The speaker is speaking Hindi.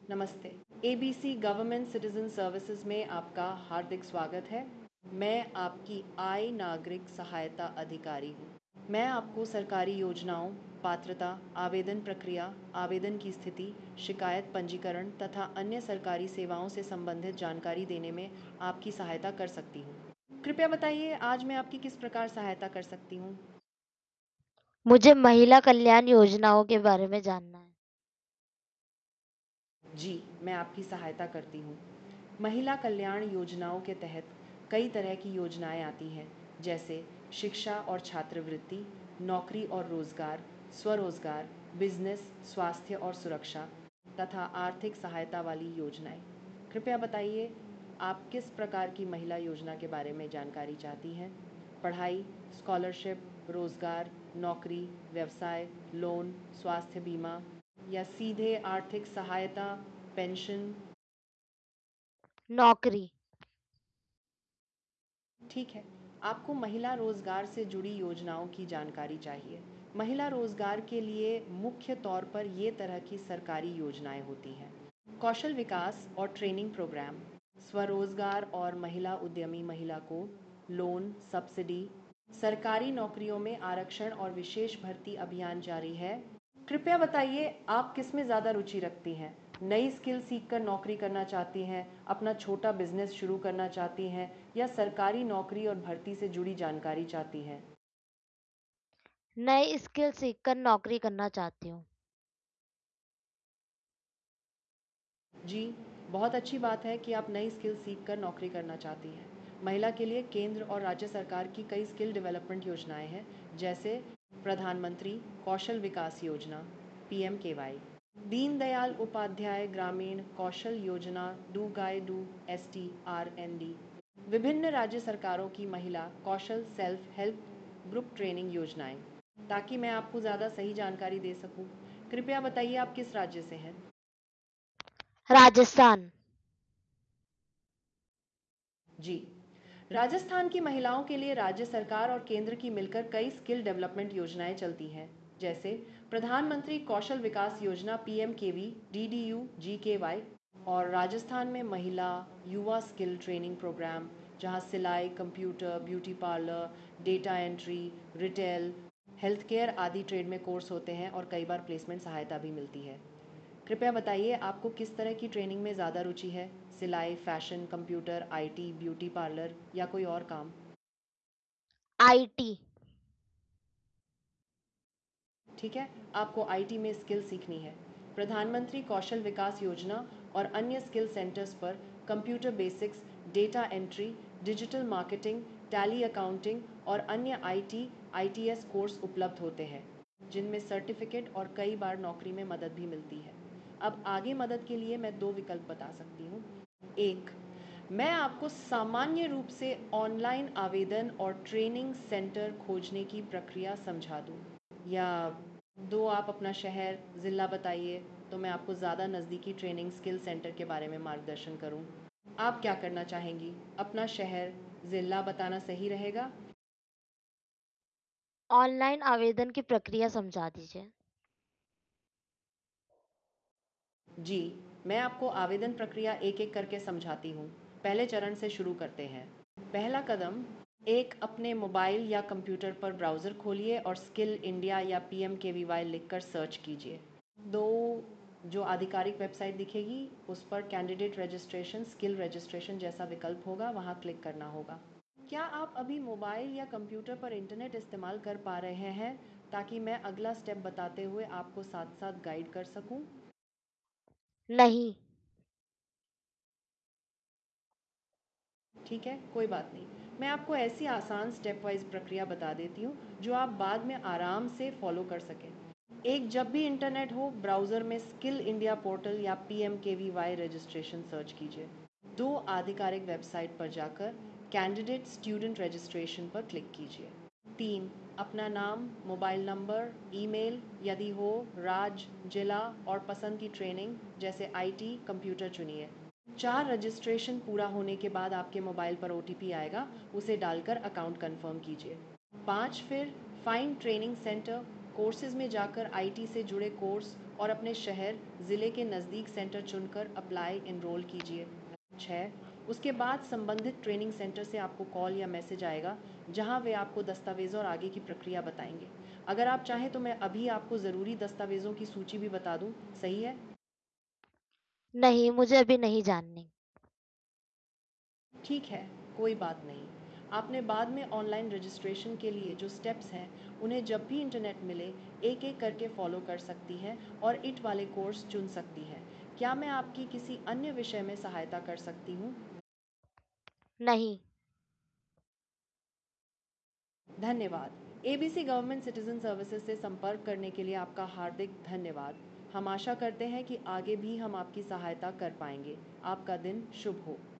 नमस्ते। एबीसी गवर्नमेंट सिटीजन सर्विसेज में आपका हार्दिक स्वागत है। मैं आपकी आय नागरिक सहायता अधिकारी हूँ। मैं आपको सरकारी योजनाओं, पात्रता, आवेदन प्रक्रिया, आवेदन की स्थिति, शिकायत पंजीकरण तथा अन्य सरकारी सेवाओं से संबंधित जानकारी देने में आपकी सहायता कर सकती हूँ। कृपया बताइए, आज मैं आपकी किस प्रकार सहायता कर सकती हूँ? मुझे महिला कल्याण योजनाओं के बारे में जानना है। जी, मैं आपकी सहायता करती हूँ। महिला कल्याण योजनाओं के तहत कई तरह की योजनाएं आती हैं, जैसे शिक्षा और छात्रवृत्ति, नौकरी और रोजगार, स्वरोजगार, बिजनेस, स्वास्थ्य और सुरक्षा तथा आर्थिक सहायता वाली योजनाएं। कृपया बताइए, आप किस प्रकार की महिला योजना के बारे में जानकारी चाहती हैं? पढ़ाई, स्कॉलरशिप, रोजगार, नौकरी, व्यवसाय, लोन, स्वास्थ्य बीमा या सीधे आर्थिक सहायता, पेंशन? नौकरी। ठीक है, आपको महिला रोजगार से जुड़ी योजनाओं की जानकारी चाहिए। महिला रोजगार के लिए मुख्य तौर पर ये तरह की सरकारी योजनाएं होती हैं: कौशल विकास और ट्रेनिंग प्रोग्राम, स्वरोजगार और महिला उद्यमी महिला को लोन, सब्सिडी, सरकारी नौकरियों में आरक्षण और विशेष भर्ती अभियान जारी है। कृपया बताइए, आप किस में ज़्यादा रुचि रखती हैं? नई स्किल सीख कर नौकरी करना चाहती हैं, अपना छोटा बिजनेस शुरू करना चाहती हैं, या सरकारी नौकरी और भर्ती से जुड़ी जानकारी चाहती हैं? नई स्किल सीखकर नौकरी करना चाहती हूँ। जी, बहुत अच्छी बात है कि आप नई स्किल सीख कर नौकरी करना चाहती हैं। महिला के लिए केंद्र और राज्य सरकार की कई स्किल डेवलपमेंट योजनाएं हैं, जैसे प्रधानमंत्री कौशल विकास योजना (पीएमकेवाई), दीनदयाल उपाध्याय ग्रामीण Kaushal Yojana do guy do STRND, विभिन्न राज्य सरकारों की महिला कौशल सेल्फ हेल्प ग्रुप ट्रेनिंग योजनाएं। ताकि मैं आपको ज़्यादा सही जानकारी दे सकूं, कृपया बताइए, आप किस राज्य से हैं? राजस्थान। जी, राजस्थान की महिलाओं के लिए राज्य सरकार और केंद्र की मिलकर कई स्किल डेवलपमेंट योजनाएं चलती हैं, जैसे प्रधानमंत्री कौशल विकास योजना PMKV DDU-GKY, और राजस्थान में महिला युवा स्किल ट्रेनिंग प्रोग्राम, जहां सिलाई, computer, beauty parlour, data entry, retail, health care आदि ट्रेड में कोर्स होते हैं और कई बार प्लेसमेंट सहायता भी मिलती है। कृपया बताइए, आपको किस तरह की ट्रेनिंग में ज़्यादा रुचि है? सिलाई, fashion, computer, IT, beauty parlour या कोई और काम? IT। ठीक है, आपको IT में स्किल सीखनी है। प्रधानमंत्री कौशल विकास योजना और अन्य स्किल सेंटर्स पर computer basics, data entry, digital marketing, Tally accounting और अन्य ITS कोर्स उपलब्ध होते हैं, जिनमें सर्टिफिकेट और कई बार नौकरी में मदद भी मिलती है। अब आगे मदद के लिए मैं दो विकल्प बता सकती हूँ। एक, मैं आपको सामान्य रूप से ऑनलाइन आवेदन और ट्रेनिंग सेंटर खोजने की प्रक्रिया समझा दूँ, या दो, आप अपना शहर, ज़िला बताइए तो मैं आपको ज़्यादा नज़दीकी ट्रेनिंग स्किल सेंटर के बारे में मार्गदर्शन करूं। आप क्या करना चाहेंगी? अपना शहर, ज़िला बताना सही रहेगा? ऑनलाइन आवेदन की प्रक्रिया समझा दीजिए। जी, मैं आपको आवेदन प्रक्रिया एक एक करके समझाती हूँ। पहले चरण से शुरू करते हैं। पहला कदम, एक अपने मोबाइल या कंप्यूटर पर ब्राउज़र खोलिए और स्किल इंडिया या PMKVY लिखकर सर्च कीजिए। दो, जो आधिकारिक वेबसाइट दिखेगी उस पर कैंडिडेट रजिस्ट्रेशन, स्किल रजिस्ट्रेशन जैसा विकल्प होगा, वहाँ क्लिक करना होगा। क्या आप अभी मोबाइल या कंप्यूटर पर इंटरनेट इस्तेमाल कर पा रहे हैं, ताकि मैं अगला स्टेप बताते हुए आपको साथ साथ गाइड कर सकूं? नहीं। ठीक है, कोई बात नहीं। मैं आपको ऐसी आसान स्टेप वाइज प्रक्रिया बता देती हूँ जो आप बाद में आराम से फॉलो कर सकें। एक, जब भी इंटरनेट हो, ब्राउज़र में स्किल इंडिया पोर्टल या PMKVY रजिस्ट्रेशन सर्च कीजिए। दो, आधिकारिक वेबसाइट पर जाकर कैंडिडेट स्टूडेंट रजिस्ट्रेशन पर क्लिक कीजिए। तीन, अपना नाम, मोबाइल नंबर, ईमेल यदि हो, राज्य, जिला और पसंद की ट्रेनिंग जैसे IT, कंप्यूटर चुनिए। चार, रजिस्ट्रेशन पूरा होने के बाद आपके मोबाइल पर OTP आएगा, उसे डालकर अकाउंट कंफर्म कीजिए। पाँच, फिर फाइंड ट्रेनिंग सेंटर, कोर्सेज में जाकर IT से जुड़े कोर्स और अपने शहर ज़िले के नज़दीक सेंटर चुनकर अप्लाई एनरोल कीजिए। 6. उसके बाद संबंधित ट्रेनिंग सेंटर से आपको कॉल या मैसेज आएगा जहां वे आपको दस्तावेज़ों और आगे की प्रक्रिया बताएंगे। अगर आप चाहें तो मैं अभी आपको ज़रूरी दस्तावेज़ों की सूची भी बता दूं, सही है? नहीं, मुझे अभी नहीं जाननी। ठीक है, कोई बात नहीं। आपने बाद में ऑनलाइन रजिस्ट्रेशन के लिए जो स्टेप्स हैं उन्हें जब भी इंटरनेट मिले एक एक करके फॉलो कर सकती हैं और इट वाले कोर्स चुन सकती हैं। क्या मैं आपकी किसी अन्य विषय में सहायता कर सकती हूँ? नहीं। धन्यवाद। एबीसी गवर्नमेंट सिटीजन सर्विसेज से संपर्क करने के लिए आपका हार्दिक धन्यवाद। हम आशा करते हैं कि आगे भी हम आपकी सहायता कर पाएंगे। आपका दिन शुभ हो।